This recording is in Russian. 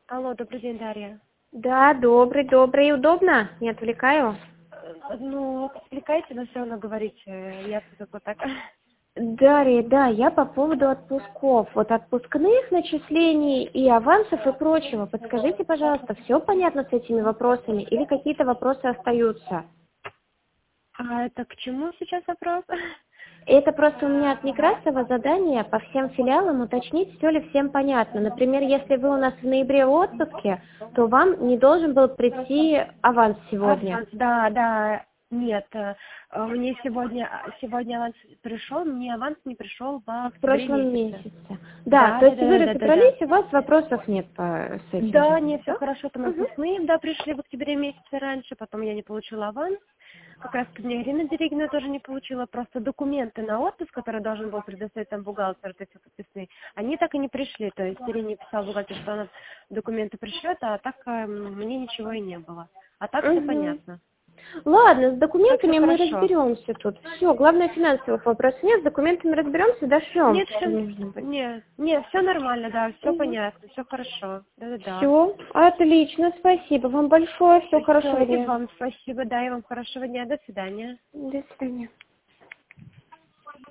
Алло, добрый день, Дарья. Да, добрый. Удобно? Не отвлекаю? Ну, отвлекайте, но все равно говорите. Я тут вот так. Дарья, да, я по поводу отпусков. Вот отпускных начислений и авансов и прочего. Подскажите, пожалуйста, все понятно с этими вопросами или какие-то вопросы остаются? А это к чему сейчас вопрос? Это просто у меня от Некрасова задание по всем филиалам уточнить, все ли всем понятно. Например, если вы у нас в ноябре в отпуске, то вам не должен был прийти аванс сегодня. Аванс, да. Нет, мне сегодня аванс пришел, мне аванс не пришел в В октябре прошлом месяце. месяце. Да, Да, то да, есть вы да, да, да, да. разобрались, у вас вопросов нет с этим Да, же, не, все да? хорошо, там Мгм. отпускные, да, пришли в октябре месяце раньше, потом я не получила аванс. Как раз мне Ирина Дерегина тоже не получила, просто документы на отпуск, который должен был предоставить там бухгалтер, вот эти подписные, они так и не пришли, то есть Ирине писал бухгалтер, что она документы пришлет, а так мне ничего и не было. А так все Мгм. понятно. Ладно, с Так все документами мы хорошо. разберемся тут. Все, главное финансовых вопросов нет, с документами разберемся, дошлем, Нет, что все, нужно быть. не, все нормально, да, все понятно, все хорошо. Да-да-да. Все, отлично, спасибо вам большое, всего Все, хорошего и дня. вам спасибо, да, и вам хорошего дня, до свидания. До свидания.